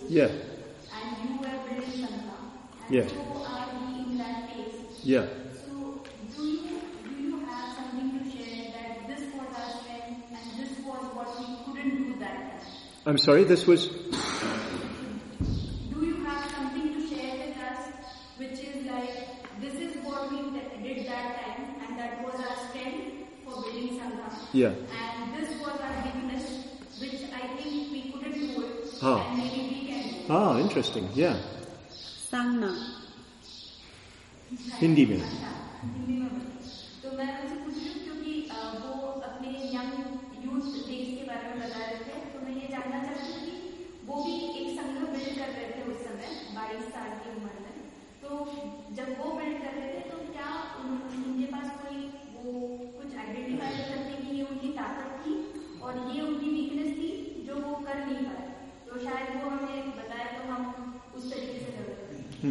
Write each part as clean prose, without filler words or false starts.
Yeah. And you were building Sangha. And Yeah. so are we in that phase. Yeah. So do you have something to share that this was our strength and this was what we couldn't do that time? I'm sorry, this was... Do you have something to share with us which is like, this is what we did that time and that was our strength for building Sangha. Yeah. And this was our weakness which I think we couldn't do it Ah. and maybe we can do it. Ah, interesting, yeah. सांगना हिंदी में. हिंदी में तो मैं उनसे पूछ रही हूँ क्योंकि वो अपने यंग यूथ डेज के बारे में बता रहे थे, तो मैं ये जानना चाहती हूँ कि वो भी एक संघ बिल्ड कर रहे थे उस समय 22 साल की उम्र में. तो जब वो बिल्ड कर रहे थे तो क्या उनके पास कोई वो कुछ आइडेंटिफाई करने की ये उनकी ताकत थी और ये उनकी वीकनेस थी जो वो कर नहीं पाए, तो शायद वो हमें बताया तो हम उस तरीके से कर रहे थे.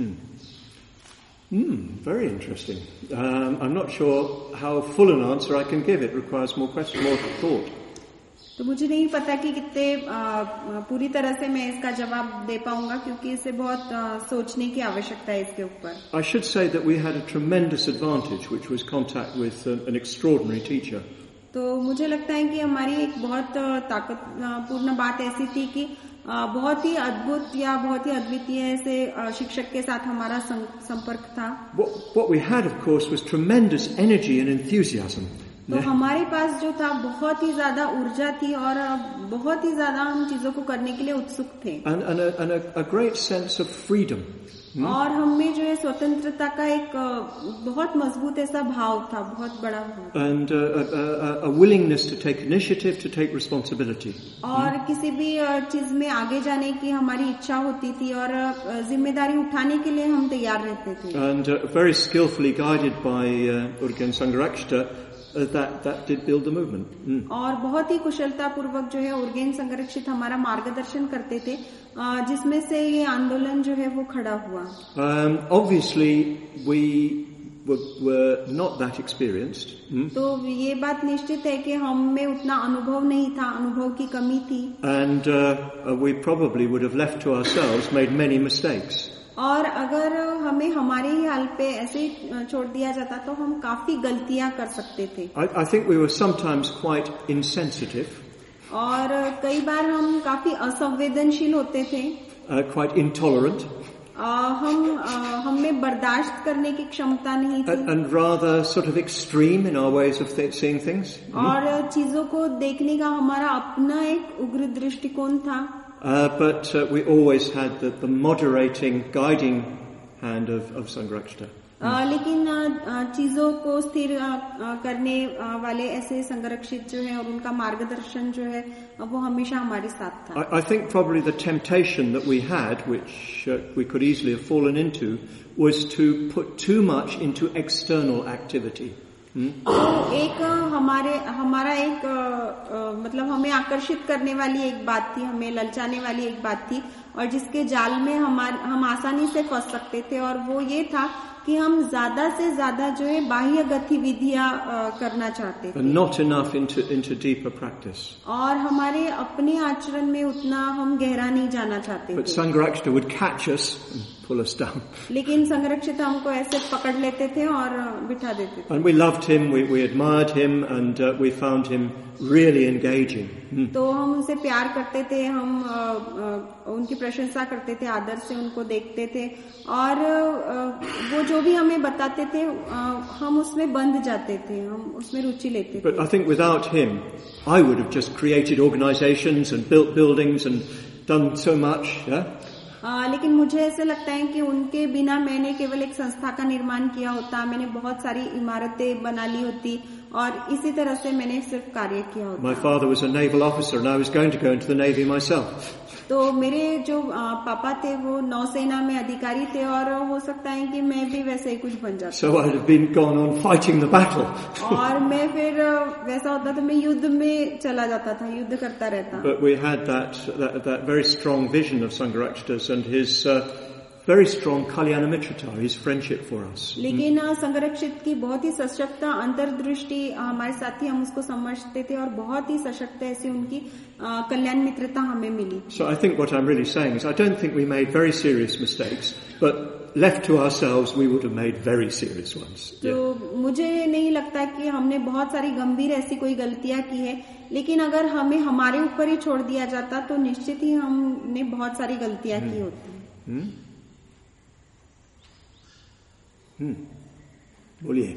Very interesting. I'm not sure how full an answer I can give. It requires more thought. तो मुझे नहीं पता कि कितने पूरी तरह से मैं इसका जवाब दे पाऊंगा क्योंकि इसे बहुत सोचने की आवश्यकता है इसके ऊपर. I should say that we had a tremendous advantage, which was contact with an extraordinary teacher. तो मुझे लगता है कि हमारी एक बहुत ताकतपूर्ण बात ऐसी थी कि बहुत ही अद्भुत या बहुत ही अद्वितीय ऐसे शिक्षक के साथ हमारा संपर्क था. What we had, of course, was tremendous energy and enthusiasm. तो हमारे पास जो था बहुत ही ज्यादा ऊर्जा थी और बहुत ही ज्यादा हम चीजों को करने के लिए उत्सुक थे. And a great sense of freedom. और हमें जो है स्वतंत्रता का एक बहुत मजबूत ऐसा भाव था, बहुत बड़ा भाव. And a willingness to take initiative, to take responsibility. और किसी भी चीज में आगे जाने की हमारी इच्छा होती थी और जिम्मेदारी उठाने के लिए हम तैयार रहते थे. And very skillfully guided by Urgen Sangharakshita, that did build the movement. और बहुत ही कुशलता पूर्वक जो है उर्गेन संरक्षित हमारा मार्गदर्शन करते थे, जिसमें से ये आंदोलन जो है वो खड़ा हुआ. Obviously we were not that experienced. तो ये बात निश्चित है कि हम में उतना अनुभव नहीं था, अनुभव की कमी थी. And we probably would have left to ourselves made many mistakes. और अगर हमें हमारे ही हाल पे ऐसे ही छोड़ दिया जाता तो हम काफी गलतियां कर सकते थे. I think we were sometimes quite insensitive. और कई बार हम काफी असंवेदनशील होते थे. Quite intolerant. हम में बर्दाश्त करने की क्षमता नहीं थी. And rather sort of extreme in our ways of seeing things. और चीजों को देखने का हमारा अपना एक उग्र दृष्टिकोण था. But we always had the moderating, guiding hand of Sangharakshita. लेकिन चीजों को स्थिर करने वाले ऐसे संरक्षित जो है और उनका मार्गदर्शन जो है वो हमेशा हमारे साथ था. I think probably the temptation that we had, which we could easily have fallen into, was to put too much into external activity. तो एक हमारा एक मतलब हमें आकर्षित करने वाली एक बात थी, हमें ललचाने वाली एक बात थी और जिसके जाल में हम आसानी से फंस सकते थे, और वो ये था कि हम ज्यादा से ज्यादा जो है बाह्य गतिविधियां करना चाहते थे. Not enough into deeper practice. और हमारे अपने आचरण में उतना हम गहरा नहीं जाना चाहते थे. But Sangharakshita would catch us and pull us down. लेकिन संरक्षित हमको ऐसे पकड़ लेते थे और बिठा देते थे. And we loved him, we admired him, and we found him really engaging. तो हम उनसे प्यार करते थे, हम उनकी प्रशंसा करते थे, आदर से उनको देखते थे और वो जो भी हमें बताते थे हम उसमें बंध जाते थे, हम उसमें रुचि लेते थे. But I think without him, I would have just created organizations and built buildings and done so much. Yeah? लेकिन मुझे ऐसे लगता है कि उनके बिना मैंने केवल एक संस्था का निर्माण किया होता, मैंने बहुत सारी इमारतें बना ली होती और इसी तरह से मैंने सिर्फ कार्य किया होता. My father was a naval officer and I was going to go into the Navy myself. तो मेरे जो पापा थे वो नौसेना में अधिकारी थे और हो सकता है कि मैं भी वैसे ही कुछ बन जाता. So I'd have been gone on fighting the battle. और मैं फिर वैसा होता तो मैं युद्ध में चला जाता था, युद्ध करता रहता. But we had that very strong vision of Sangharakshita's and his very strong kalyana mitrata, his friendship for us. लेकिन संरक्षित की बहुत ही सशक्त अंतर्दृष्टि हमारे साथ ही हम उसको समझते थे और बहुत ही सशक्त ऐसी उनकी कल्याण मित्रता हमें मिली. So I think what I'm really saying is I don't think we made very serious mistakes, but left to ourselves we would have made very serious ones. तो मुझे नहीं लगता कि हमने बहुत सारी गंभीर ऐसी कोई गलतियां की है, लेकिन अगर हमें हमारे ऊपर ही छोड़ दिया जाता तो निश्चित ही हमने बहुत सारी गलतियां की होती. बोलिए.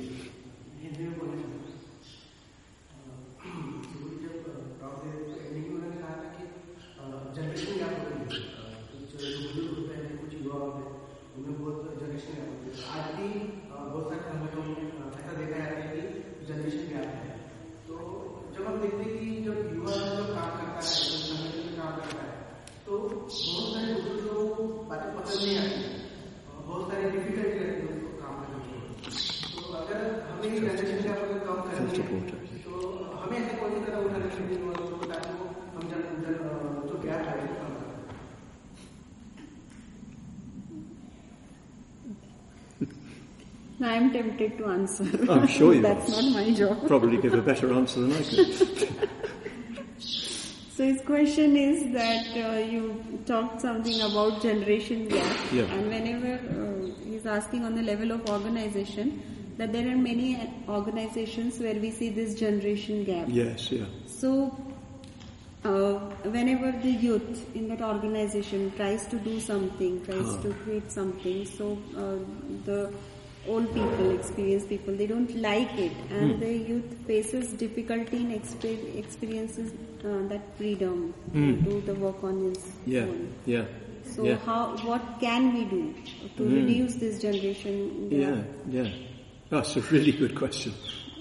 I am tempted to answer. I'm sure you That's not my job. Probably give a better answer than I could. So his question is that you talked something about generation gap, and whenever he's asking on the level of organization, that there are many organizations where we see this generation gap. Yes, yeah. So whenever the youth in that organization tries to do something, tries to create something, so the old people, experienced people, they don't like it, and the youth faces difficulty in experiences that freedom to do the work on his own. Yeah. So what can we do to reduce this generation gap? Yeah. That's a really good question.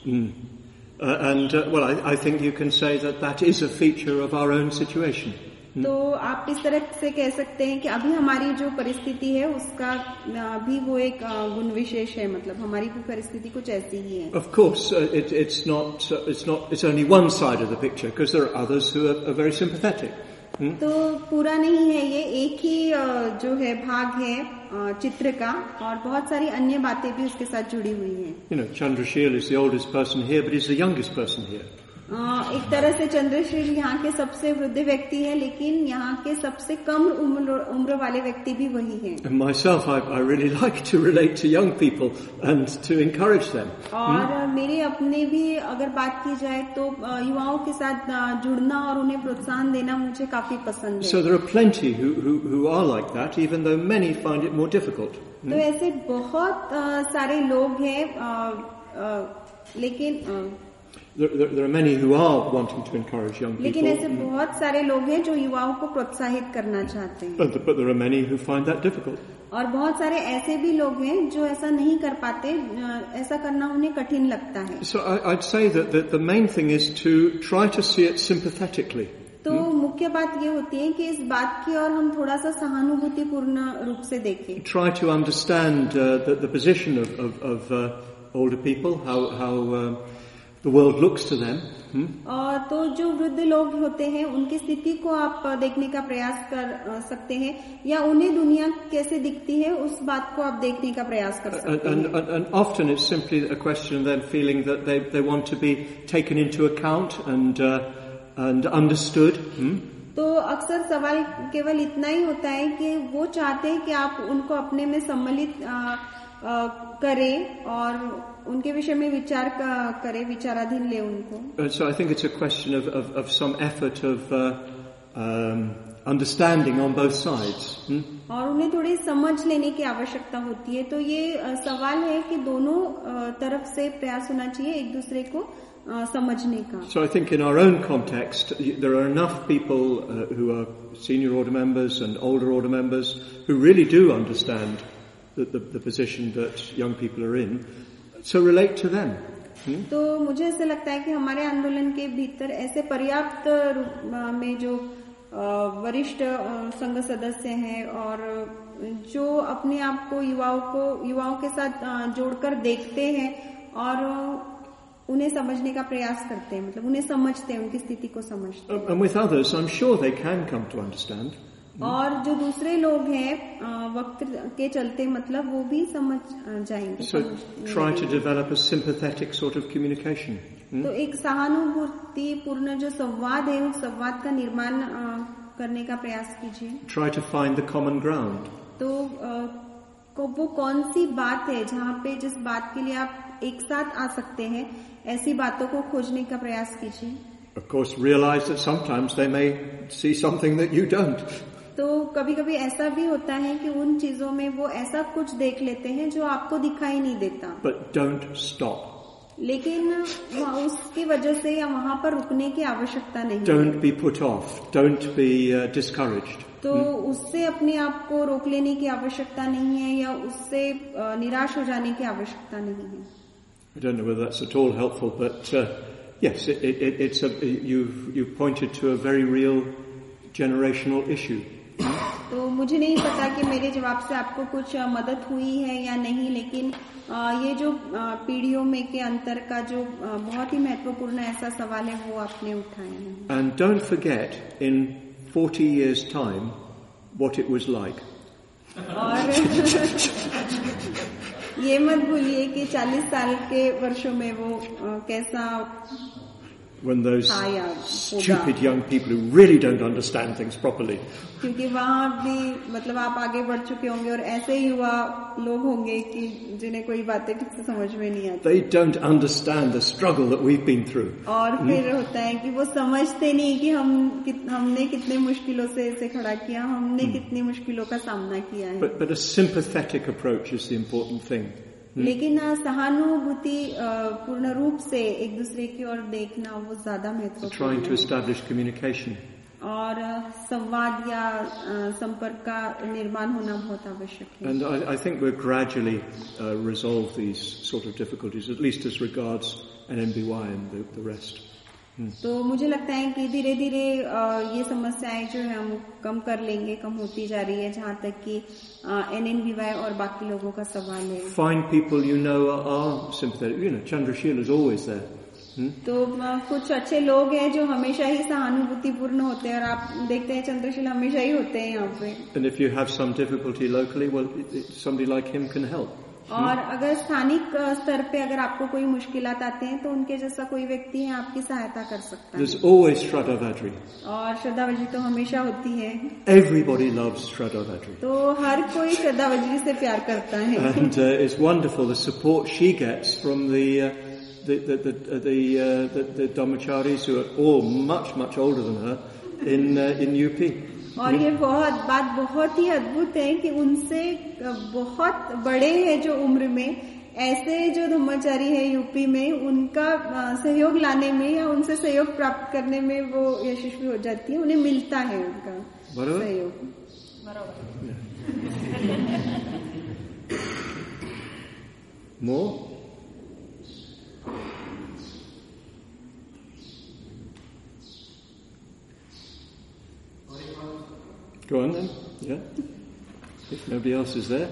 I think you can say that is a feature of our own situation. तो आप इस तरह से कह सकते हैं कि अभी हमारी जो परिस्थिति है उसका भी वो एक गुण विशेष है, मतलब हमारी भी परिस्थिति कुछ ऐसी ही है. Of course, it's only one side of the picture because there are others who are very sympathetic. तो पूरा नहीं है, ये एक ही जो है भाग है चित्र का, और बहुत सारी अन्य बातें भी उसके साथ जुड़ी हुई हैं. You know, Chandrasheel is the oldest person here, but he's the youngest person here. एक तरह से चंद्रशील यहाँ के सबसे वृद्ध व्यक्ति है, लेकिन यहाँ के सबसे कम उम्र वाले व्यक्ति भी वही हैं. And myself, I really like to relate to young people and to encourage them. और मेरे अपने भी अगर बात की जाए तो युवाओं के साथ जुड़ना और उन्हें प्रोत्साहन देना मुझे काफी पसंद है. So there are plenty who are like that, even though many find it more difficult. तो ऐसे बहुत सारे लोग हैं, लेकिन There are many who are wanting to encourage young people. लेकिन ऐसे बहुत सारे लोग हैं जो युवाओं को प्रोत्साहित करना चाहते हैं. But there are many who find that difficult. और बहुत सारे ऐसे भी लोग हैं जो ऐसा नहीं कर पाते, ऐसा करना उन्हें कठिन लगता है. So I'd say that the main thing is to try to see it sympathetically. तो मुख्य बात ये होती है कि इस बात की और हम थोड़ा सा सहानुभूतिपूर्ण रूप से देखें. Try to understand the position of older people, how the world looks to them. और तो जो वृद्ध लोग होते हैं उनकी स्थिति को आप देखने का प्रयास कर सकते हैं, या उन्हें दुनिया कैसे दिखती है उस बात को आप देखने का प्रयास कर सकते हैं. And often it's simply a question of them feeling that they want to be taken into account and understood. तो अक्सर सवाल केवल इतना ही होता है कि वो चाहते हैं कि आप उनको अपने में सम्मिलित करें और उनके विषय में विचार करें, विचाराधीन ले उनको. So I think it's a question of some effort of understanding on both sides. और उन्हें थोड़ी समझ लेने की आवश्यकता होती है. तो ये सवाल है कि दोनों तरफ से प्रयास होना चाहिए एक दूसरे को समझने का. So I think in our own context there are enough people who are senior order members and older order members who really do understand the position that young people are in. So relate to them. तो मुझे ऐसा लगता है कि हमारे आंदोलन के भीतर ऐसे पर्याप्त रूप में जो वरिष्ठ संघ सदस्य हैं और जो अपने आप को युवाओं के साथ जोड़कर देखते हैं और उन्हें समझने का प्रयास करते हैं, मतलब उन्हें समझते हैं, उनकी स्थिति को समझते हैं. And with others, I'm sure they can come to understand. और जो दूसरे लोग हैं वक्त के चलते मतलब वो भी समझ जाएंगे. So try to develop a sympathetic sort of communication. तो एक सहानुभूति पूर्ण जो संवाद है उस संवाद का निर्माण करने का प्रयास कीजिए. Try to find the common ground. तो वो कौन सी बात है जहाँ पे जिस बात के लिए आप एक साथ आ सकते हैं, ऐसी बातों को खोजने का प्रयास कीजिए. Of course, realize that sometimes they may see something that you don't. तो कभी कभी ऐसा भी होता है कि उन चीजों में वो ऐसा कुछ देख लेते हैं जो आपको दिखाई नहीं देता. But don't stop. लेकिन उसकी वजह से या वहाँ पर रुकने की आवश्यकता नहीं. Don't be put off. Don't be discouraged. तो उससे अपने आप को रोक लेने की आवश्यकता नहीं है या उससे निराश हो जाने की आवश्यकता नहीं है. I don't know whether that's at all helpful, but yes, it's you've pointed to a very real generational issue. तो मुझे नहीं पता कि मेरे जवाब से आपको कुछ मदद हुई है या नहीं, लेकिन ये जो पीढ़ियों में के अंतर का जो बहुत ही महत्वपूर्ण ऐसा सवाल है वो आपने उठाया है. And don't forget in 40 years' time what it was like. और ये मत भूलिए कि 40 साल के वर्षों में वो कैसा when those stupid young people who really don't understand things properly. क्योंकि वहाँ भी मतलब आप आगे बढ़ चुके होंगे और ऐसे युवा लोग होंगे कि जिन्हें कोई बातें ठीक से समझ में नहीं आती. They don't understand the struggle that we've been through. और फिर होता है कि वो समझते नहीं कि हमने कितने मुश्किलों से इसे खड़ा किया, हमने कितनी मुश्किलों का सामना किया है. But a sympathetic approach is the important thing. लेकिन सहानुभूति पूर्ण रूप से एक दूसरे की ओर देखना वो ज्यादा महत्वपूर्ण है. Trying to establish communication. और संवाद या संपर्क का निर्माण होना बहुत आवश्यक है. And I think we'll gradually resolve these sort of difficulties, at least as regards NMBY and the rest. तो मुझे लगता है कि धीरे धीरे ये समस्याएं जो है हम कम कर लेंगे, कम होती जा रही है जहाँ तक कि NNBY और बाकी लोगों का सवाल है. Find people you know are sympathetic. You know, Chandrashila is always there. तो कुछ अच्छे लोग हैं जो हमेशा ही सहानुभूतिपूर्ण होते हैं और आप देखते हैं चंद्रशीला हमेशा ही होते हैं यहाँ पे. And if you have some difficulty locally, well, somebody like him can help. और अगर स्थानिक स्तर पे अगर आपको कोई मुश्किलात आते हैं तो उनके जैसा कोई व्यक्ति है आपकी सहायता कर सकता है. There's always Shraddha Vadri. और श्रद्धा वज्री तो हमेशा होती है. Everybody loves Shraddha Vadri. तो हर कोई श्रद्धा वज्री से प्यार करता है. And it's wonderful the support she gets from the Dhammacharis who are all much older than her in UP. और ये बात बहुत ही अद्भुत है कि उनसे बहुत बड़े हैं जो उम्र में, ऐसे जो धम्माचारी है यूपी में, उनका सहयोग लाने में या उनसे सहयोग प्राप्त करने में वो यशस्वी हो जाती है. उन्हें मिलता है उनका सहयोग. More? Go on then, yeah. If nobody else is there.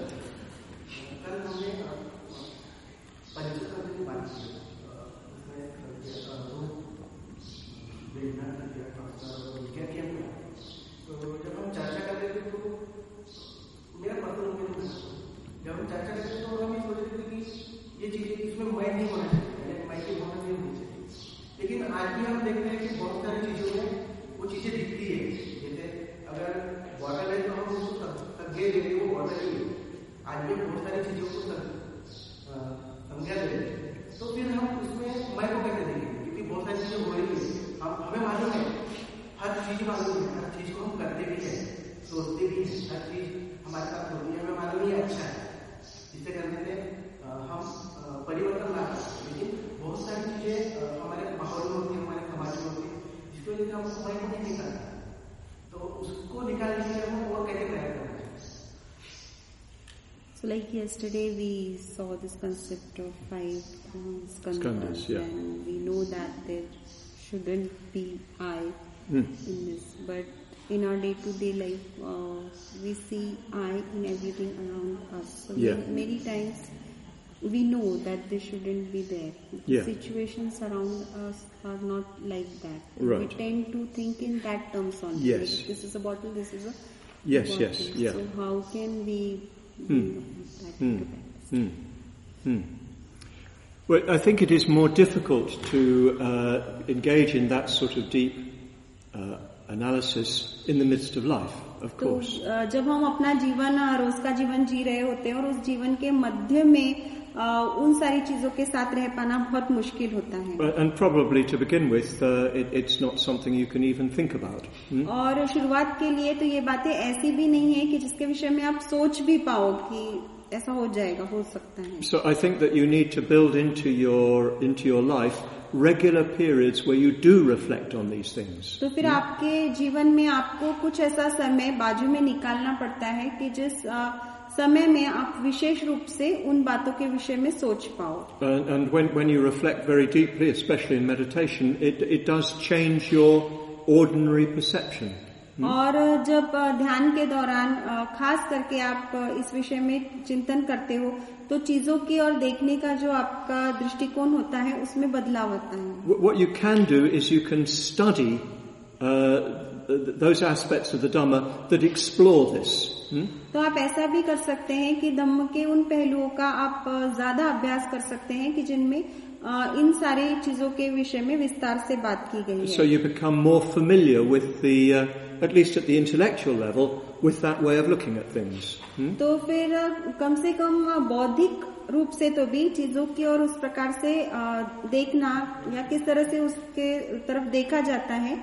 लेकिन आज भी हम देखते हैं कि बहुत सारी चीजों में वो चीजें दिखती है. जैसे अगर बॉटल है तो हम उसको संज्ञा दे वो बॉटल ही है. आज भी बहुत सारी चीजों को संज्ञा दे रहे हैं. तो फिर हम उसमें मैं को कैसे देंगे, क्योंकि बहुत सारी चीजें हो रही है. हमें मालूम है, हर चीज मालूम है, हर चीज को हम करते भी है, सोचते भी है, हर चीज हमारे साथ होती है, हमें मालूम ही अच्छा है. जिससे करने से हम परिवर्तन ला सकते हैं. लेकिन बहुत सारी चीजें हमारे माहौल में होती है, हमारे समाज में होती है, जिसकी वजह से हम समय को नहीं निकालते. तो उसको निकालने के लिए हम और कैसे प्रयास करना चाहिए? So like yesterday we saw this concept of 5 skandhas, yeah. And we know that there shouldn't be I in this, but in our day-to-day life we see I in everything around us. So many times we know that they shouldn't be there. The situations around us are not like that. Right. We tend to think in that terms only. Yes. Like, this is a bottle, this is a Yes, working. yes, yeah. So how can we bring that into balance? Well, I think it is more difficult to engage in that sort of deep analysis in the midst of life, of तो course. जब हम अपना जीवन रोज का जीवन जी रहे होते हैं और उस जीवन के मध्य में उन सारी चीजों के साथ रह पाना बहुत मुश्किल होता है. And probably to begin with, it's not something you can even think about. और शुरुआत के लिए तो ये बातें ऐसी भी नहीं है कि जिसके विषय में आप सोच भी पाओ कि ऐसा हो जाएगा, हो सकता है. So I think that you need to build into your life regular periods where you do reflect on these things. तो फिर आपके जीवन में आपको कुछ ऐसा समय बाजू में निकालना पड़ता है कि जिस समय में आप विशेष रूप से उन बातों के विषय में सोच पाओ. And when you reflect very deeply, especially in meditation, it does change your ordinary perception. और जब ध्यान के दौरान खास करके आप इस विषय में चिंतन करते हो तो चीजों की और देखने का जो आपका दृष्टिकोण होता है उसमें बदलाव आता है. What you can do is you can study those aspects of the Dhamma that explore this. तो आप ऐसा भी कर सकते हैं कि धम्म के उन पहलुओं का आप ज्यादा अभ्यास कर सकते हैं कि जिनमें इन सारी चीजों के विषय में विस्तार से बात की गई है. So you become more familiar with the, at least at the intellectual level, with that way of looking at things. तो फिर कम से कम बौद्धिक रूप से तो भी चीजों की और उस प्रकार से देखना या किस तरह से उसके तरफ देखा जाता है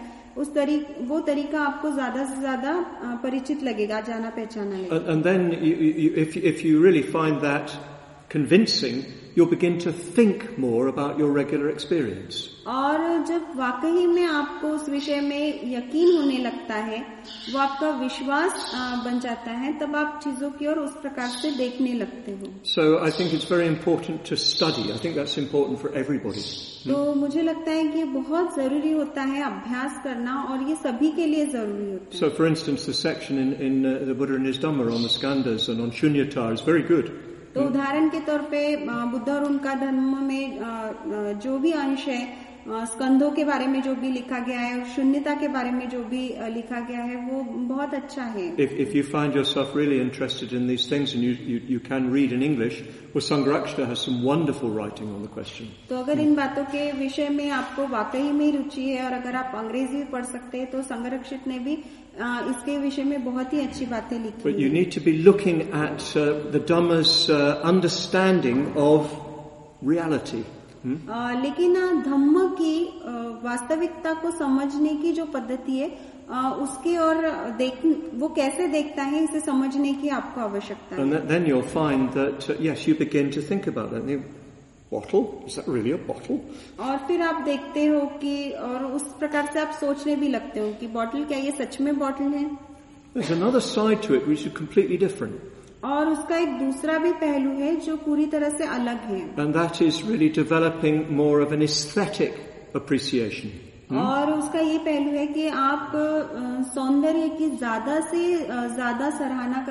वो तरीका आपको ज्यादा से ज्यादा परिचित लगेगा, जाना पहचाना लगेगा. And then if you really find that convincing, you'll begin to think more about your regular experience. और जब वाकई में आपको उस विषय में यकीन होने लगता है, वो आपका विश्वास बन जाता है, तब आप चीजों की ओर उस प्रकार से देखने लगते हो. So I think it's very important to study. I think that's important for everybody. तो मुझे लगता है कि बहुत जरूरी होता है अभ्यास करना और ये सभी के लिए जरूरी होता है. So for instance, the section in the Buddha and his Dhamma on the skandhas and on shunyata is very good. तो उदाहरण के तौर पे बुद्ध और उनका धर्म में जो भी अंश है, स्कंदों के बारे में जो भी लिखा गया है और शून्यता के बारे में जो भी लिखा गया है वो बहुत अच्छा है. If you find yourself really interested in these things and you can read in English, well, Sangharakshita has some wonderful writing on the question. तो अगर इन बातों के विषय में आपको वाकई में रुचि है और अगर आप अंग्रेजी पढ़ सकते हैं तो संघरक्षित ने भी इसके विषय में बहुत ही अच्छी बातें लिखी. But you need to be looking at the Dhamma's understanding of reality. लेकिन धम्म की वास्तविकता को समझने की जो पद्धति है उसकी और वो कैसे देखता है इसे समझने की आपको आवश्यकता है. And then you'll find that yes, you begin to think about that. Bottle? Is that really a bottle? और फिर आप देखते हो कि और उस प्रकार से आप सोचने भी लगते हो कि बॉटल क्या ये सच में बॉटल है. There's another side to it which is completely different. और उसका एक दूसरा भी पहलू है जो पूरी तरह से अलग है. And that is really developing more of an aesthetic appreciation. और उसका ये पहलू है कि आप सौंदर्य की ज्यादा से ज्यादा सराहना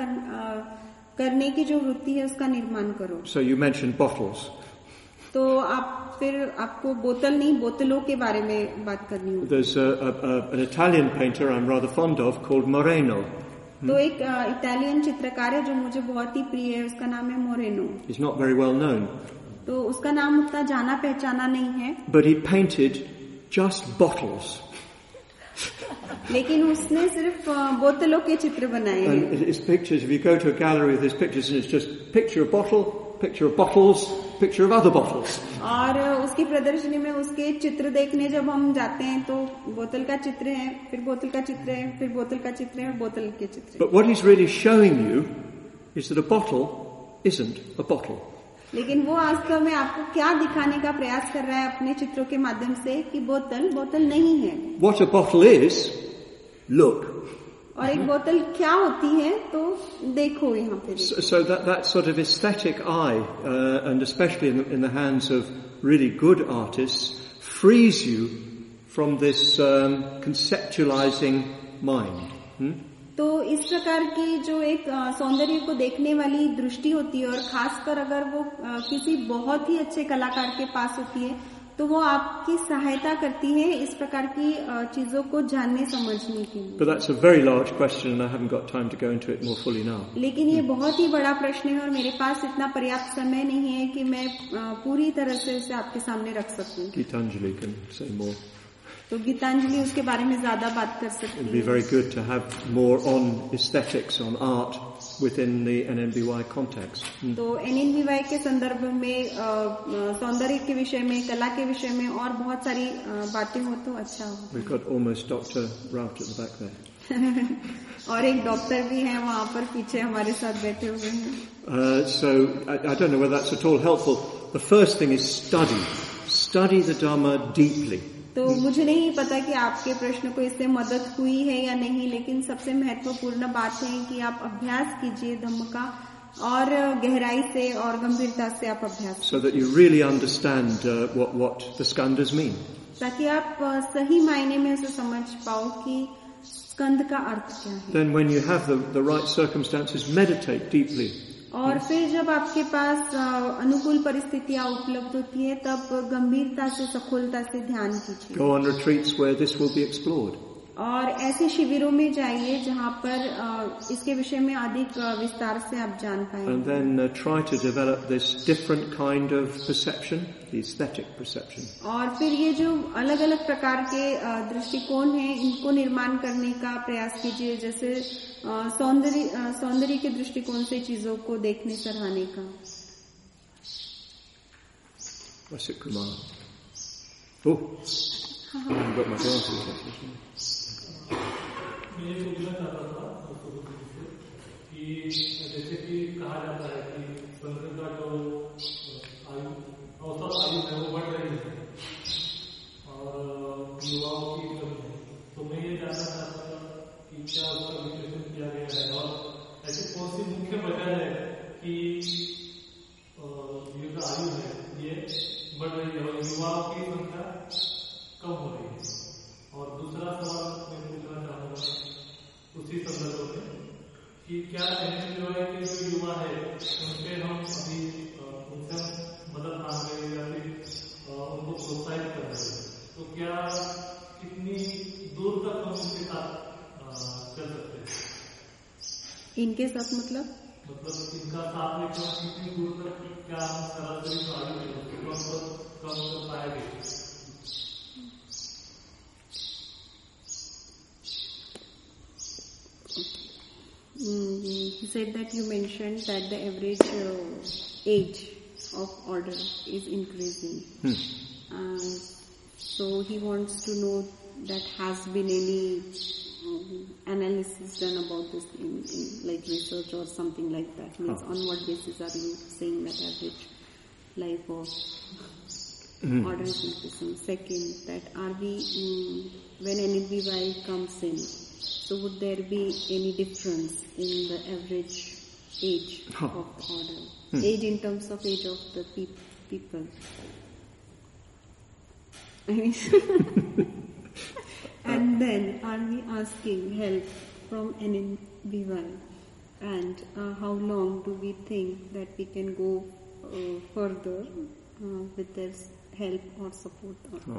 करने की जो वृत्ति है उसका निर्माण करो. So you mentioned bottles. तो आप फिर आपको बोतल नहीं बोतलों के बारे में बात करनी होगी. There's an Italian painter I'm rather fond of called Moreno. तो एक इटालियन चित्रकार है जो मुझे बहुत ही प्रिय है, उसका नाम है Moreno. He's not very well known. तो उसका नाम उतना जाना पहचाना नहीं है. But he painted just bottles. लेकिन उसने सिर्फ बोतलों के चित्र बनाए हैं. And his pictures, if you go to a gallery with his pictures, and it's just picture of bottle, picture of bottles, picture of other bottles. और उसकी प्रदर्शनी में उसके चित्र देखने जब हम जाते हैं तो बोतल का चित्र है, फिर बोतल का चित्र है, फिर बोतल का चित्र है और बोतल के चित्र. But what he's really showing you is that a bottle isn't a bottle. लेकिन वो वास्तव में आपको क्या दिखाने का प्रयास कर रहा है अपने चित्रों के माध्यम से कि बोतल नहीं है. What a bottle is, look. और एक बोतल क्या होती है तो देखो यहाँ पे. So that sort of aesthetic eye, and especially in the hands of really good artists, frees you from this conceptualizing mind. तो इस प्रकार की जो एक सौंदर्य को देखने वाली दृष्टि होती है और खासकर अगर वो किसी बहुत ही अच्छे कलाकार के पास होती है तो वो आपकी सहायता करती है इस प्रकार की चीजों को जानने समझने के लिए. But that's a very large question and I haven't got time to go into it more fully now. लेकिन ये बहुत ही बड़ा प्रश्न है और मेरे पास इतना पर्याप्त समय नहीं है कि मैं पूरी तरह से इसे आपके सामने रख सकूं. Gitanjali can say more. तो गीतांजलि उसके बारे में ज्यादा बात कर सकती है. It would be very good to have more on aesthetics, on art within the NNBY context. तो NNBY के संदर्भ में सौंदर्य के विषय में, कला के विषय में और बहुत सारी बातें हो तो अच्छा हो. We've got almost Dr. Rout at the back there. और एक डॉक्टर भी हैं वहाँ पर पीछे हमारे साथ बैठे हुए हैं. So I don't know whether that's at all helpful. The first thing is study. Study the Dhamma deeply. तो मुझे नहीं पता कि आपके प्रश्न को इससे मदद हुई है या नहीं, लेकिन सबसे महत्वपूर्ण बात है कि आप अभ्यास कीजिए धम्म का और गहराई से और गंभीरता से आप अभ्यास. So that you really understand what the skandhas mean. ताकि आप सही मायने में उसे समझ पाओ कि स्कंद का अर्थ क्या है. Then when you have the right circumstances, meditate deeply. और फिर जब आपके पास अनुकूल परिस्थितियां उपलब्ध होती है तब गंभीरता से, सखोलता से ध्यान कीजिए. Go on retreats where this will be explored. और ऐसे शिविरों में जाइए जहाँ पर इसके विषय में अधिक विस्तार से आप जान पाएंगे. And then try to develop this different kind of perception, the aesthetic perception. और फिर ये जो अलग अलग प्रकार के दृष्टिकोण हैं इनको निर्माण करने का प्रयास कीजिए, जैसे सौंदर्य के दृष्टिकोण से चीजों को देखने, सराहने का. Vasit Kumar. Oh, I've got my glasses actually. मैं ये पूछना चाहता था कि जैसे कि कहा जाता है कि संघ का जो औसत आयु है वो बढ़ रही है और युवाओं की कम है, तो मैं ये जानना चाहता था कि क्या उसका विश्लेषण किया गया है और ऐसी कौन सी मुख्य वजह है कि ये जो आयु है ये बढ़ रही है और युवाओं की संख्या कम हो रही है. और दूसरा सवाल मैं पूछना चाहूँगा उसी संदर्भ में कि क्या NNBY के जो युवा है उनपे हम अभी उनसे मदद मांग रहे हैं या फिर उनको प्रोत्साहित कर रहे हैं, तो क्या कितनी दूर तक हम उनके साथ चल सकते हैं? इनके साथ मतलब इनका साथ लेकर कितनी दूर तक क्या हम सरासरी जो आयु है उसको कम कर पाएंगे? He said that you mentioned that the average age of order is increasing. So he wants to know that has been any analysis done about this in like research or something like that. Means on what basis are you saying that average life of order is increasing? Second, that are we when NNBY comes in, so would there be any difference in the average age of order? Age in terms of age of the people. And then are we asking help from NNBY? And how long do we think that we can go further with their help or support?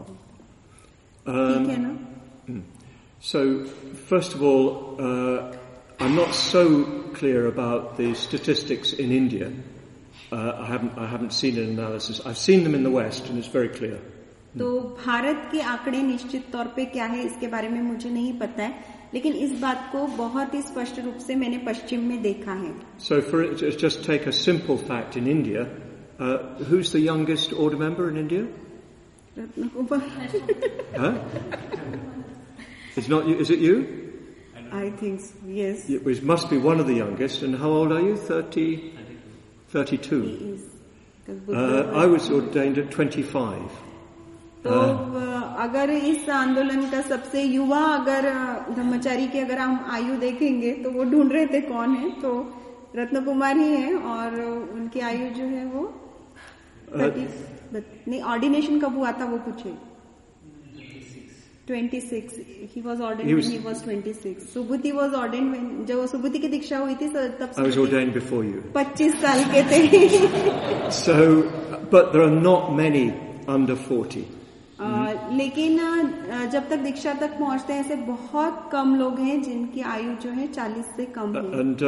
So, first of all, I'm not so clear about the statistics in India. I haven't seen an analysis. I've seen them in the West, and it's very clear. तो भारत के आंकड़े निश्चित तौर पे क्या है इसके बारे में मुझे नहीं पता है, लेकिन इस बात को बहुत ही स्पष्ट रूप से मैंने पश्चिम में देखा है. So, just take a simple fact in India. Who's the youngest order member in India? Huh? It's not you. Is it you? I think so, yes. It must be one of the youngest. And how old are you? 32. He is. I was ordained at 25. तो अगर इस आंदोलन का सबसे युवा अगर धम्मचारी की अगर हम आयु देखेंगे तो वो ढूंढ रहे थे कौन है, तो रत्न कुमार ही है और उनकी आयु जो है वो 30 नहीं, ऑर्डिनेशन कब हुआ था वो पूछे. 26. He was ordained when he was 26. Subhuti was ordained when जब सुबुति की दीक्षा हुई थी तब I was ordained before you. 25 साल के थे. So, but there are not many under 40. लेकिन जब तक दीक्षा तक पहुंचते हैं ऐसे बहुत कम लोग हैं जिनकी आयु जो है 40 से कम है. And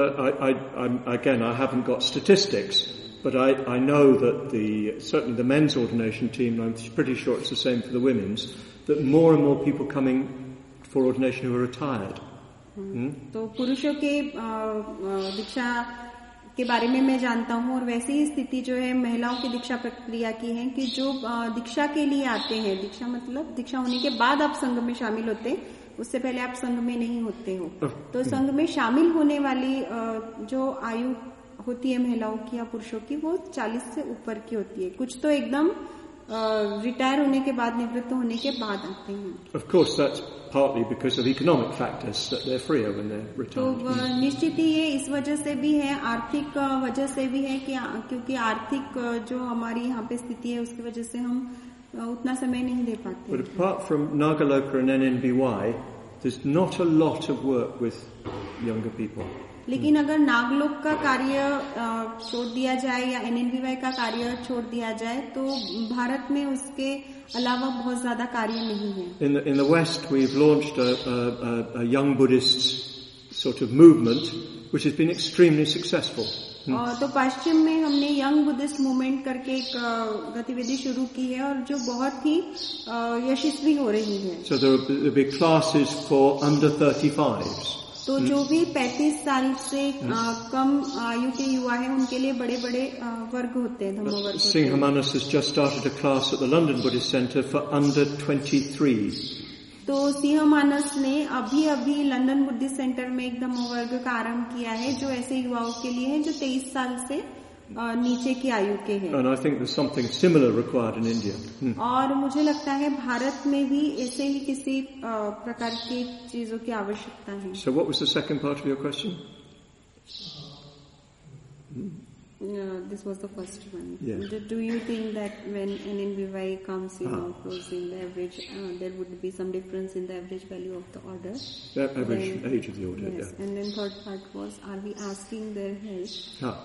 I haven't got statistics, but I know that certainly the men's ordination team, I'm pretty sure it's the same for the women's, that more and more people coming for ordination who are retired. तो पुरुषों के दीक्षा के बारे में मैं जानता हूँ, और वैसी ही स्थिति जो है महिलाओं की दीक्षा प्रक्रिया की है कि जो दीक्षा के लिए आते हैं, दीक्षा मतलब दीक्षा होने के बाद आप संघ में शामिल होते हैं, उससे पहले आप संघ में नहीं होते हो. तो संघ में शामिल होने वाली जो आयु होती है महिलाओं की या पुरुषों की, वो 40 से ऊपर की होती है. कुछ तो एकदम रिटायर होने के बाद, निवृत्त होने के बाद आते हैं. Of course, that's partly because of economic factors, that they're freer when they're retired. तो निश्चित ही ये इस वजह से भी है, आर्थिक वजह से भी है कि क्योंकि आर्थिक जो हमारी यहाँ पे स्थिति है उसकी वजह से हम उतना समय नहीं दे पाते. But apart from Nagaloka and NNBY, there's not a lot of work with younger people. लेकिन अगर नागलोक का कार्य छोड़ दिया जाए या NNBY का कार्य छोड़ दिया जाए तो भारत में उसके अलावा बहुत ज्यादा कार्य नहीं है. In the West, we've launched a young Buddhist sort of movement, which has been extremely successful. तो पश्चिम में हमने यंग बुद्धिस्ट मूवमेंट करके एक गतिविधि शुरू की है और जो बहुत ही यशस्वी हो रही है. So there will be classes for under 35s. तो जो भी 35 साल से कम आयु के युवा हैं उनके लिए बड़े बड़े वर्ग होते हैं, धम्म वर्ग. Singhamanas has just started a class at the London Buddhist Centre for under 23s. तो सिंह मानस ने अभी लंदन बुद्धिस्ट सेंटर में एक धम्म वर्ग का आरंभ किया है जो ऐसे युवाओं के लिए है जो 23 साल से नीचे की आयु के हैं. And I think there's something similar required in India. और मुझे लगता है भारत में भी ऐसे ही किसी प्रकार की चीजों की आवश्यकता है. So what was the second part of your question? This was the first one. Yeah. Do you think that when NNBY comes, closing the average, there would be some difference in the average value of the order? The average age of the order, yes. yeah. And then third part was, are we asking their help?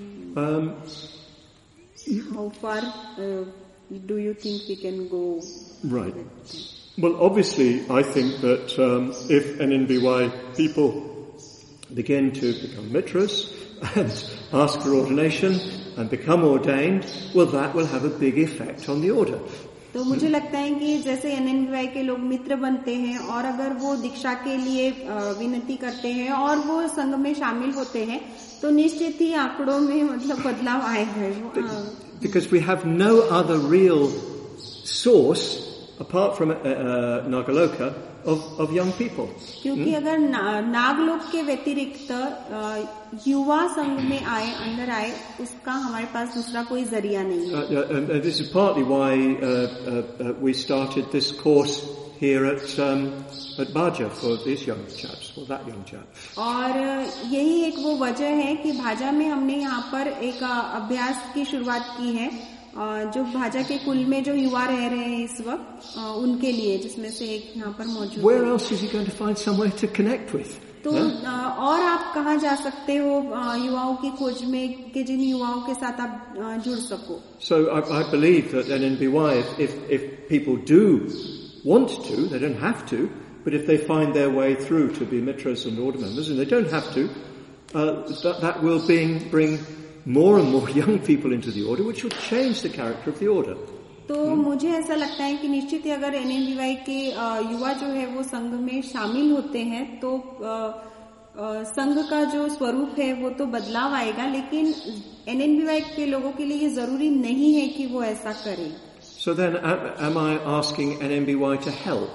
How far do you think we can go? Right. Well, obviously, I think that if NNBY people begin to become mitras and ask for ordination and become ordained, well, that will have a big effect on the order. तो मुझे लगता है कि जैसे NNBY के लोग मित्र बनते हैं और अगर वो दीक्षा के लिए विनती करते हैं और वो संघ में शामिल होते हैं तो निश्चित ही आंकड़ों में मतलब बदलाव आएगा. Because we have no other real source apart from Nagaloka of young people. क्योंकि अगर नागलोक के व्यतिरिक्त युवा संघ में आए, अंदर आए, उसका हमारे पास दूसरा कोई जरिया नहीं है. This is partly why we started this course here at Bhaja for these young chaps, for that young chap. और यही एक वो वजह है कि भाजा में हमने यहाँ पर एक अभ्यास की शुरुआत की है जो भाजा के कुल में जो युवा रह रहे हैं इस वक्त उनके लिए, जिसमें से एक यहाँ पर मौजूद है. Where else is he going to find somewhere to connect with? तो और आप कहाँ जा सकते हो युवाओं की खोज में कि जिन युवाओं के साथ आप जुड़ सको. So I believe that NNBY, if people do want to, they don't have to, but if they find their way through to be mitras and order members, and they don't have to, that will bring more and more young people into the order, which will change the character of the order. तो मुझे ऐसा लगता है कि निश्चित ही अगर NNBY के युवा जो है वो संघ में शामिल होते हैं तो संघ का जो स्वरूप है वो तो बदलाव आएगा, लेकिन NNBY के लोगों के लिए ये जरूरी नहीं है कि वो ऐसा करें. So then, am I asking NNBY to help?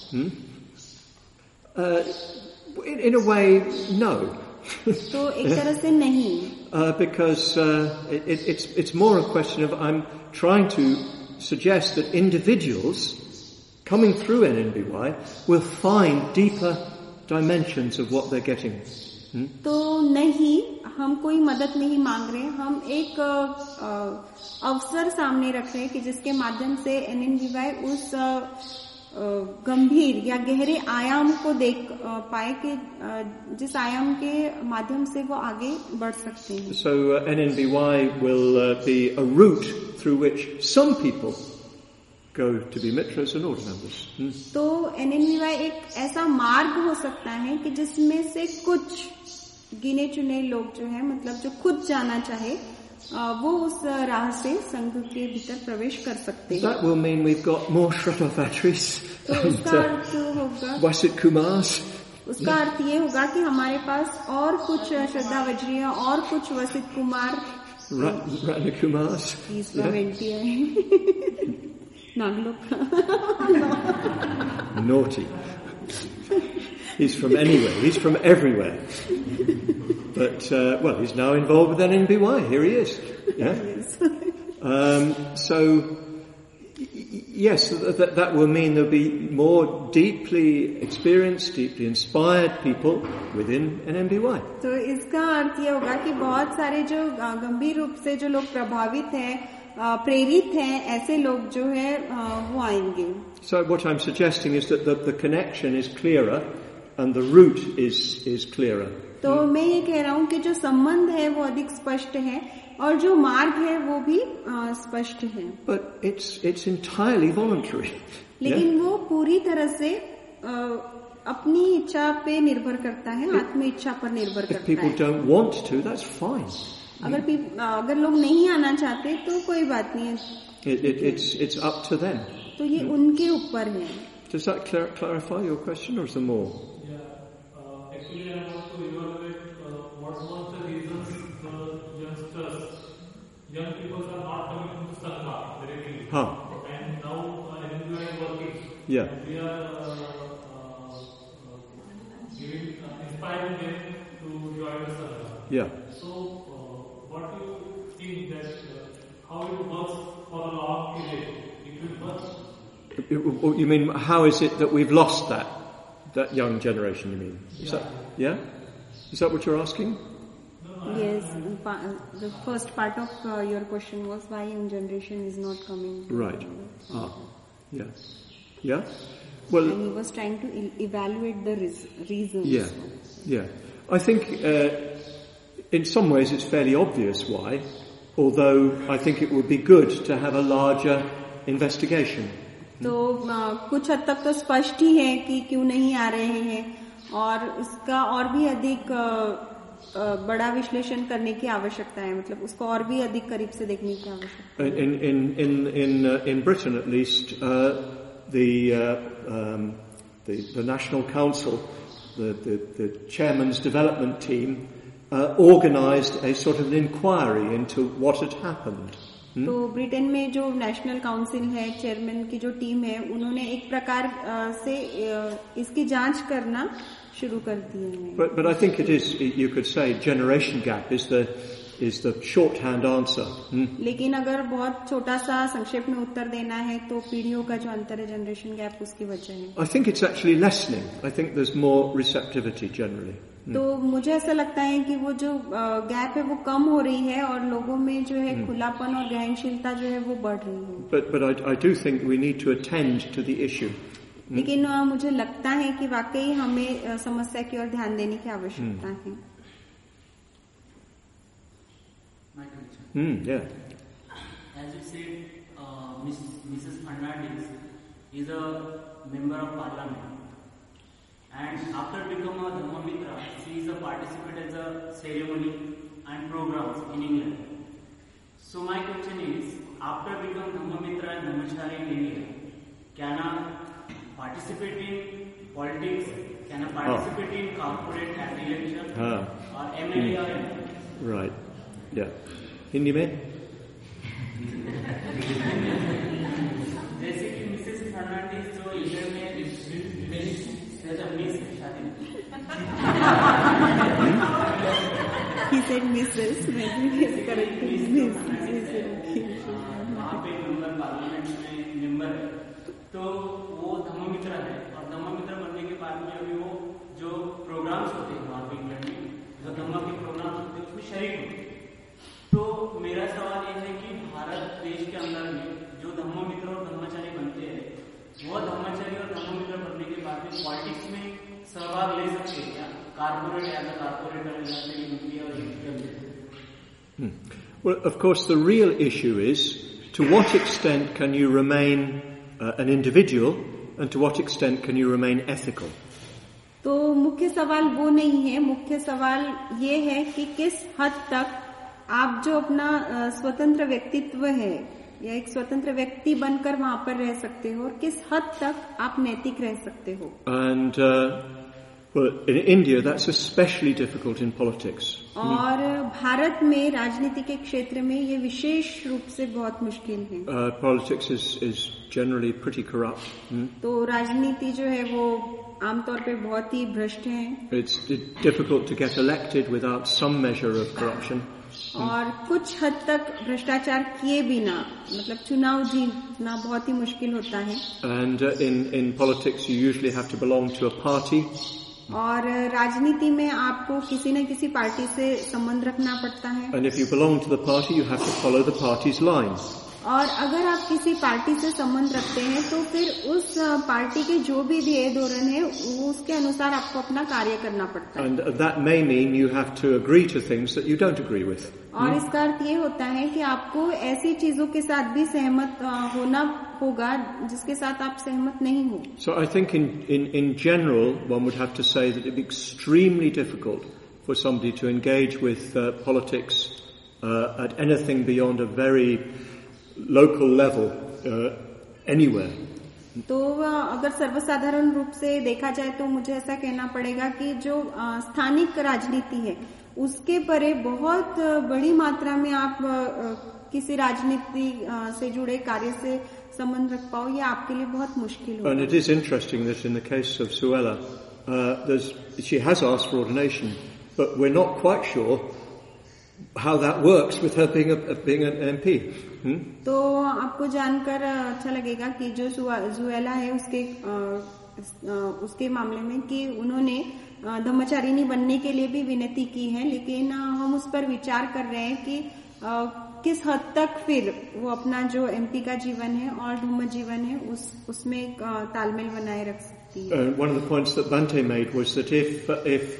In a way, no. तो एक तरह से नहीं. Because it's more a question of I'm trying to suggest that individuals coming through NNBY will find deeper dimensions of what they're getting. तो नहीं, हम कोई मदद नहीं मांग रहे, हम एक अवसर सामने रख रहे हैं कि जिसके माध्यम से NNBY उस गंभीर या गहरे आयाम को देख पाए कि जिस आयाम के माध्यम से वो आगे बढ़ सकते हैं. So NNBY will be a route through which some people go to be mitras and order members. तो NNVY एक ऐसा मार्ग हो सकता है कि जिसमें से कुछ गिने चुने लोग जो है मतलब जो खुद जाना चाहे वो उस राह से संघ के भीतर प्रवेश कर सकते हैं. That will mean we've got more Shraddha Bhattaris तो उसका अर्थ होगा Vasit Kumars. उसका अर्थ ये होगा कि हमारे पास और कुछ श्रद्धा वज्रिया और कुछ वसित Kumar Ratna Kumars. Naglok. Naughty. He's from anywhere. He's from everywhere. But, well, he's now involved with NNBY. Here he is. Yeah? So, yes, that will mean there'll be more deeply experienced, deeply inspired people within NNBY. तो इसका अर्थ ये होगा कि बहुत सारे जो गंभीर रूप से जो लोग प्रभावित हैं, प्रेरित हैं, ऐसे लोग जो है वो आएंगे. So what I'm suggesting is that the connection is clearer and the route is clearer. तो मैं ये कह रहा हूँ कि जो संबंध है वो अधिक स्पष्ट है और जो मार्ग है वो भी स्पष्ट है. But it's entirely voluntary. लेकिन वो पूरी तरह से अपनी इच्छा पे निर्भर करता है, आत्म इच्छा पर निर्भर If करता people है. don't want to, that's fine. अगर लोग नहीं आना चाहते तो कोई बात नहीं है. It's up to them. तो ये उनके ऊपर है. Does that clarify your question, or is there more? Yeah. Actually, I want to evaluate what was the reasons the young people are not coming to Sangha directly. And now NNBY is working. Yeah. We are inspiring them to join the Sangha. Yeah. So, what do you think that how it works for a long period? It will work. You mean how is it that we've lost that young generation? You mean? Is that what you're asking? Yes, the first part of your question was why young generation is not coming. Right. Yeah. Well, and he was trying to evaluate the reasons. Yeah. I think in some ways it's fairly obvious why, although I think it would be good to have a larger investigation. तो कुछ हद तक तो स्पष्ट ही है कि क्यों नहीं आ रहे हैं और इसका और भी अधिक बड़ा विश्लेषण करने की आवश्यकता है, मतलब उसको और भी अधिक करीब से देखने की आवश्यकता है. In Britain at least, the National Council, the chairman's development team, organised a sort of an inquiry into what had happened. तो ब्रिटेन में जो नेशनल काउंसिल है, चेयरमैन की जो टीम है, उन्होंने एक प्रकार से इसकी जांच करना शुरू कर दी है. But I think it is, you could say, generation gap is the shorthand answer. लेकिन अगर बहुत छोटा सा संक्षेप में उत्तर देना है तो पीढ़ियों का जो अंतर है, जनरेशन गैप, उसकी वजह है. I think it's actually lessening. I think there's more receptivity generally. तो मुझे ऐसा लगता है कि वो जो गैप है वो कम हो रही है और लोगों में जो है खुलापन और ग्रहणशीलता जो है वो बढ़ रही है. But I do think we need to attend to the issue. लेकिन मुझे लगता है कि वाकई हमें समस्या की ओर ध्यान देने की आवश्यकता है. Yeah. As you said, Mrs. Fernandez is a member of parliament. And after becoming a Dhammamitra, she is a participant as a ceremony and programs in England. So my question is, after becoming Dhammamitra and Dhammachari in India, can I participate in politics? Can I participate in corporate election or MLA or MP? Right. Yeah. Hindi mein? जैसे कि Mrs Fernandes जो England में He said Mrs. Maybe he is correct. वहाँ पे member parliament में member है, तो वो धम्ममित्र है और धम्ममित्र बनने के बाद में अभी वो जो प्रोग्राम्स होते हैं वहाँ पे इंग्लैंड में, जो धम्मा के प्रोग्राम्स होते हैं उसमें शरीक होते हैं. तो मेरा सवाल ये है कि भारत देश के अंदर में जो धम्ममित्र और धम्माचारी बनते हैं, वो धम्माचारी और धम्ममित्र बनने के बाद में पॉलिटिक्स में सहभाग ले सकते हैं क्या? Corporate as a corporator. Well, of course, the real issue is to what extent can you remain an individual, and to what extent can you remain ethical? तो मुख्य सवाल वो नहीं है, मुख्य सवाल ये है कि किस हद तक आप जो अपना स्वतंत्र व्यक्तित्व है या एक स्वतंत्र व्यक्ति बनकर वहां पर रह सकते हो और किस हद तक आप नैतिक रह सकते हो. And well, in India that's especially difficult in politics. और भारत में राजनीति के क्षेत्र में ये विशेष रूप से बहुत मुश्किल है. Politics is generally pretty corrupt. तो राजनीति जो है वो आमतौर पे बहुत ही भ्रष्ट है. It's difficult to get elected without some measure of corruption. और कुछ हद तक भ्रष्टाचार किए बिना मतलब चुनाव जीतना बहुत ही मुश्किल होता है. And in politics you usually have to belong to a party. और राजनीति में आपको किसी न किसी पार्टी से संबंध रखना पड़ता है. And if you belong to the party you have to follow the party's line. और अगर आप किसी पार्टी से संबंध रखते हैं तो फिर उस पार्टी के जो भी ध्येय धोरण है उसके अनुसार आपको अपना कार्य करना पड़ता है. And that may mean you have to agree to things that you don't agree with. और इसका अर्थ ये होता है कि आपको ऐसी चीजों के साथ भी सहमत होना होगा जिसके साथ आप सहमत नहीं हो. So I think in general one would have to say that it would be extremely difficult for somebody to engage with politics at anything beyond a very local level anywhere. तो अगर सर्वसाधारण रूप से देखा जाए तो मुझे ऐसा कहना पड़ेगा कि जो स्थानिक राजनीति है उसके परे बहुत बड़ी मात्रा में आप किसी राजनीति से जुड़े कार्य से संबंध रख पाओ, ये आपके लिए बहुत मुश्किल होगा. And it is interesting that in the case of Suella, she has asked for ordination, but we're not quite sure how that works with her being an MP. तो आपको जानकर अच्छा लगेगा कि जो जुएला है उसके मामले में कि उन्होंने धर्मचारिणी बनने के लिए भी विनती की है, लेकिन हम उस पर विचार कर रहे हैं कि किस हद तक फिर वो अपना जो एमपी का जीवन है और धर्म जीवन है उसमें एक तालमेल बनाए रख सकती है. One of the points that Bhante made was that if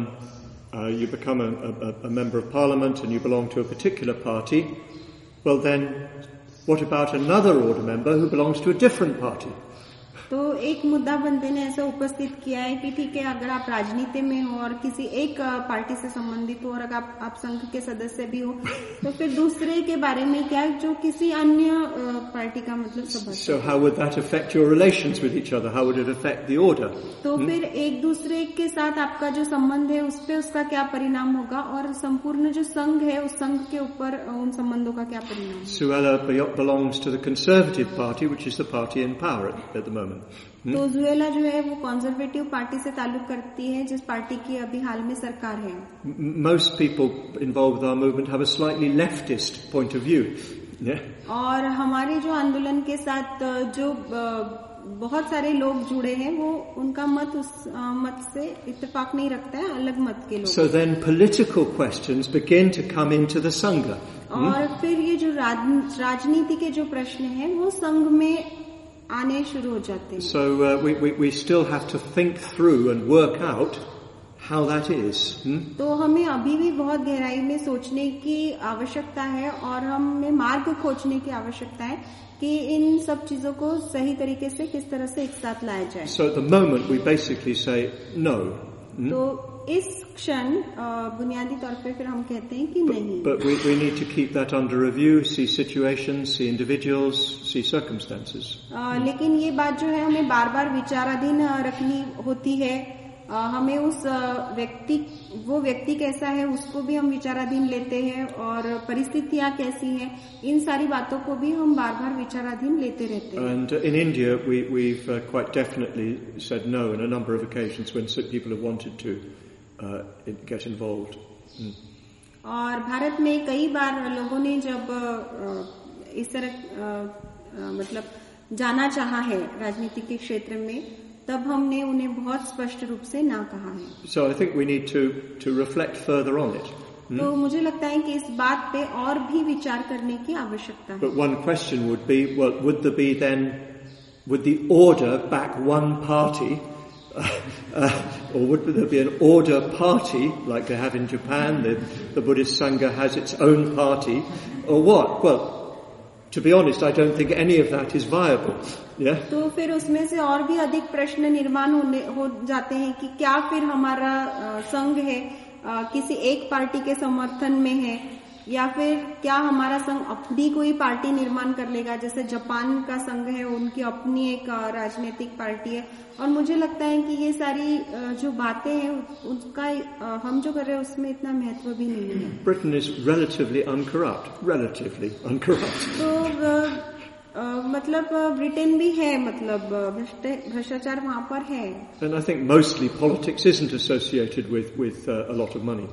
you become a member of parliament and you belong to a particular party, well then what about another order member who belongs to a different party? तो एक मुद्दा बंदे ने ऐसा उपस्थित किया है कि ठीक है, अगर आप राजनीति में हो और किसी एक पार्टी से संबंधित हो और अगर आप संघ के सदस्य भी हो तो फिर दूसरे के बारे में क्या जो किसी अन्य पार्टी का मतलब सदस्य. So how would that affect your relations with each other? How would it affect the order? तो फिर एक दूसरे के साथ आपका जो संबंध है उस पे उसका क्या परिणाम होगा और संपूर्ण जो संघ है उस संघ के ऊपर उन संबंधों का क्या परिणाम होगा. Suella belongs to the Conservative Party, which is the party in power at the moment. तो जुएला जो है वो कंजर्वेटिव पार्टी से ताल्लुक करती है जिस पार्टी की अभी हाल में सरकार है. Most people involved with our movement have a slightly leftist point of view. Yeah. और हमारे जो आंदोलन के साथ जो बहुत सारे लोग जुड़े हैं वो उनका मत उस मत से इत्तेफाक नहीं रखता है, अलग मत के लोग. So then political questions begin to come into the Sangha. और फिर ये जो राजनीति के जो प्रश्न हैं वो संघ में आने शुरू हो जाते हैं. So we still have to think through and work out how that is. तो हमें अभी भी बहुत गहराई में सोचने की आवश्यकता है और हमें मार्ग खोजने की आवश्यकता है कि इन सब चीजों को सही तरीके से किस तरह से एक साथ लाया जाए. So at the moment we basically say no. तो इस क्षण बुनियादी तौर पे फिर हम कहते हैं कि नहीं. But we need to keep that under review, see situations, see individuals, see circumstances. लेकिन ये बात जो है हमें बार बार विचाराधीन रखनी होती है. हमें उस वो व्यक्ति कैसा है उसको भी हम विचाराधीन लेते हैं और परिस्थितियां कैसी हैं इन सारी बातों को भी हम बार बार विचाराधीन लेते रहते हैं. And in India we've quite definitely said no on a number of occasions when people have wanted to get involved. और भारत में कई बार लोगों ने जब इस तरह मतलब जाना चाहा है राजनीति के क्षेत्र में तब हमने उन्हें बहुत स्पष्ट रूप से ना कहा है. So I think we need to reflect further on it. तो मुझे लगता है कि इस बात पे और भी विचार करने की आवश्यकता है. But one question would be, well, would the order back one party, or would there be an order party like they have in Japan? The Buddhist Sangha has its own party, or what? Well, to be honest, I don't think any of that is viable. Yeah? तो फिर उसमें से और भी अधिक प्रश्न निर्माण हो जाते हैं कि क्या फिर हमारा संघ है किसी एक पार्टी के समर्थन में है, या फिर क्या हमारा संघ अपनी कोई पार्टी निर्माण कर लेगा, जैसे जापान का संघ है, उनकी अपनी एक राजनीतिक पार्टी है। और मुझे लगता है कि ये सारी जो बातें हैं उसका हम जो कर रहे हैं उसमें इतना महत्व भी नहीं है। Britain is relatively uncorrupt. तो मतलब ब्रिटेन भी है, मतलब भ्रष्टाचार वहां पर है। And I think mostly politics isn't associated with a lot of money.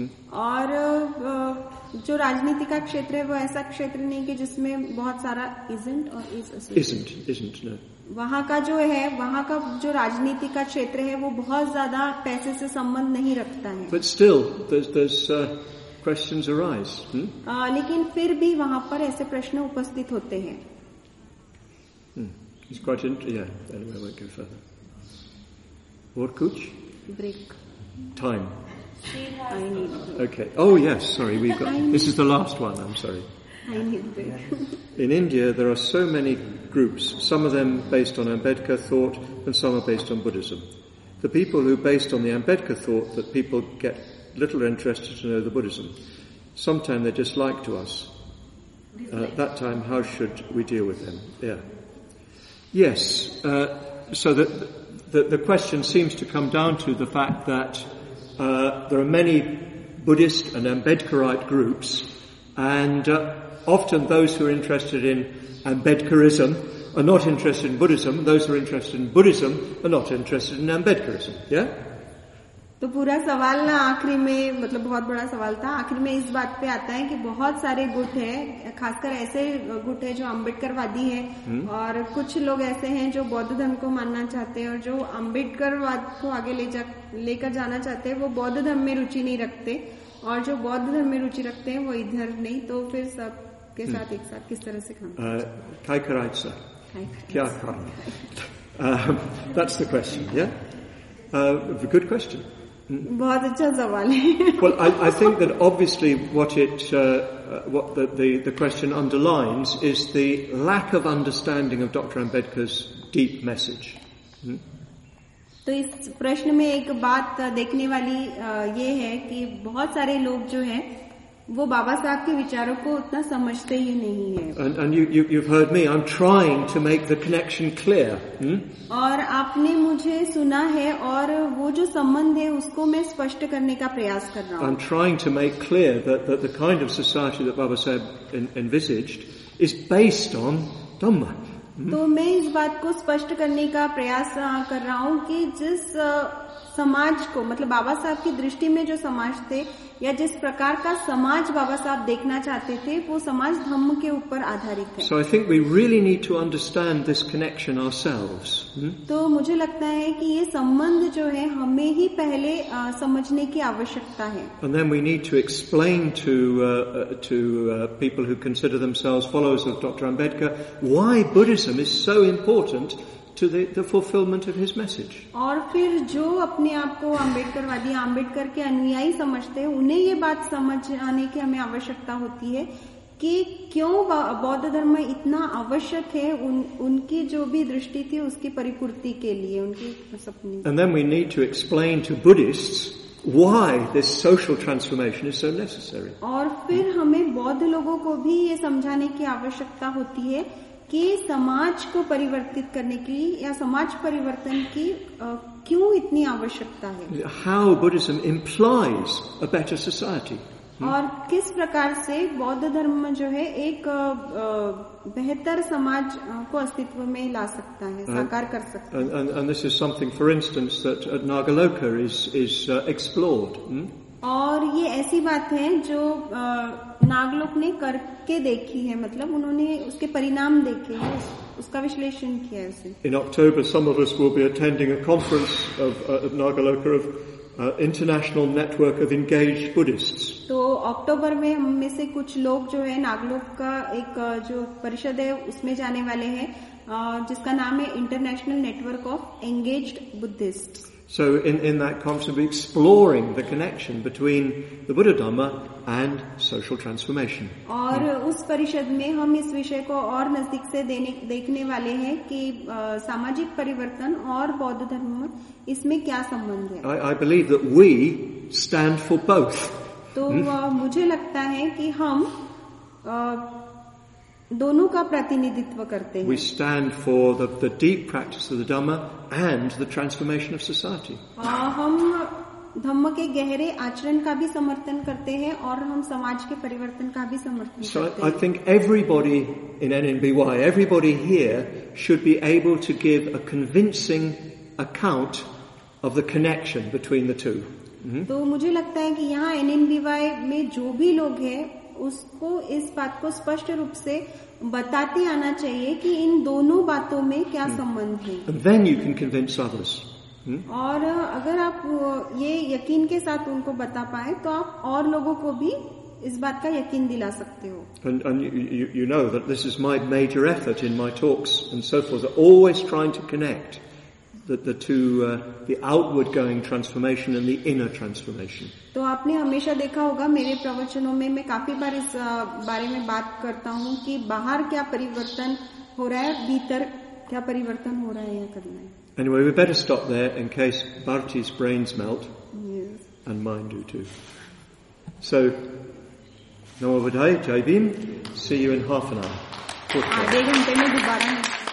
और जो राजनीति का क्षेत्र है वो ऐसा क्षेत्र नहीं कि जिसमें बहुत सारा Isn't no. वहाँ का जो है, वहाँ का जो राजनीति का क्षेत्र है वो बहुत ज्यादा पैसे से संबंध नहीं रखता है। But still, there's questions arise. लेकिन फिर भी वहाँ पर ऐसे प्रश्न उपस्थित होते हैं। It's quite interesting. Yeah. Anyway, I won't go further. What, Kuch? Break. Time. I need. Okay. Oh yes. Sorry, we've got. This is the last one. I'm sorry. I need break. In India, there are so many groups. Some of them based on Ambedkar thought, and some are based on Buddhism. The people who based on the Ambedkar thought that people get little interested to know the Buddhism. Sometimes they dislike to us. At that time, how should we deal with them? Yeah. Yes. So the question seems to come down to the fact that there are many Buddhist and Ambedkarite groups, and often those who are interested in Ambedkarism are not interested in Buddhism. Those who are interested in Buddhism are not interested in Ambedkarism. Yeah? तो पूरा सवाल ना आखिरी में, मतलब बहुत बड़ा सवाल था, आखिर में इस बात पे आता है कि बहुत सारे गुट है, खासकर ऐसे गुट है जो अम्बेडकरवादी है, और कुछ लोग ऐसे हैं जो बौद्ध धर्म को मानना चाहते हैं, और जो अम्बेडकरवाद को आगे लेकर जाना चाहते हैं वो बौद्ध धर्म में रुचि नहीं रखते, और जो बौद्ध धर्म में रुचि रखते हैं वो इधर नहीं। तो फिर सब के साथ एक साथ किस तरह से काम? That's the question. Yeah. Good question. बहुत अच्छा सवाल है। Well, I think that obviously what the question underlines is the lack of understanding of Dr. Ambedkar's deep message. तो इस प्रश्न में एक बात देखने वाली ये है कि बहुत सारे लोग जो हैं वो बाबा साहब के विचारों को उतना समझते ही नहीं है। And you've heard me. I'm trying to make the connection clear. और आपने मुझे सुना है, और वो जो संबंध है उसको मैं स्पष्ट करने का प्रयास कर रहा हूँ। I'm trying to make clear that the kind of society that Baba Sahib envisaged is based on Dhamma. तो मैं इस बात को स्पष्ट करने का प्रयास कर रहा हूँ कि जिस समाज को, मतलब बाबा साहब की दृष्टि में जो समाज थे, या जिस प्रकार का समाज बाबा साहब देखना चाहते थे, वो समाज धम्म के ऊपर आधारित है। So I think we really need to understand this connection ourselves. तो मुझे लगता है कि ये संबंध जो है हमें ही पहले समझने की आवश्यकता है। And then we need to explain to people who consider themselves followers of Dr. Ambedkar why Buddhism is so important to the fulfillment of his message. और फिर जो अपने आप को अम्बेडकरवादी, अम्बेडकर के अनुयायी समझते हैं, उन्हें ये बात समझ आने की हमें आवश्यकता होती है कि क्यों बौद्ध धर्म इतना आवश्यक है, उनकी जो भी दृष्टि थी उसकी परिपूर्ति के लिए, उनकी सपने। And then we need to explain to Buddhists why this social transformation is so necessary. और फिर हमें बौद्ध लोगों को भी ये समझाने की आवश्यकता होती है कि समाज को परिवर्तित करने की या समाज परिवर्तन की क्यों इतनी आवश्यकता है। How Buddhism implies a better society. और किस प्रकार से बौद्ध धर्म जो है एक बेहतर समाज को अस्तित्व में ला सकता है, साकार कर सकता है। And this is something, for instance, that at Nagaloka is explored. और ये ऐसी बात है जो नागलोक ने करके देखी है, मतलब उन्होंने उसके परिणाम देखे हैं, उसका विश्लेषण किया है उसे। In October, some of us will be attending a conference at Nagaloka of International Network of Engaged Buddhists. तो अक्टूबर में हम में से कुछ लोग जो है नागलोक का एक जो परिषद है उसमें जाने वाले हैं, जिसका नाम है international network of engaged Buddhist. So in that conference we're exploring the connection between the Buddha Dhamma and social transformation. और उस परिषद में हम इस विषय को और नजदीक से देखने वाले हैं कि सामाजिक परिवर्तन और बौद्ध धर्म इसमें क्या संबंध है. I believe that we stand for both. तो मुझे लगता है कि हम दोनों का प्रतिनिधित्व करते हैं. We stand for the deep practice of the Dhamma and the transformation of society. हम धम्म के गहरे आचरण का भी समर्थन करते हैं और हम समाज के परिवर्तन का भी समर्थन So करते I हैं. think everybody in NNBY, everybody here should be able to give a convincing account of the connection between the two. तो मुझे लगता है कि यहाँ NNBY में जो भी लोग हैं उसको इस बात को स्पष्ट रूप से बताते आना चाहिए कि इन दोनों बातों में क्या संबंध है. And then you can convince others. और अगर आप ये यकीन के साथ उनको बता पाए तो आप और लोगों को भी इस बात का यकीन दिला सकते हो. And you know that this is my major effort in my talks and so forth, always trying to connect the two, the outward going transformation and the inner transformation. तो आपने हमेशा देखा होगा मेरे प्रवचनों में मैं काफी बार इस बारे में बात करता हूँ कि बाहर क्या परिवर्तन हो रहा है, भीतर क्या परिवर्तन हो रहा है, यह करना है. Anyway, we better stop there in case Bharti's brains melt. Yes. And mine do too. So, Namo Buddhaya, Jai Bhim. See you in half an hour. आधे घंटे में दोबारा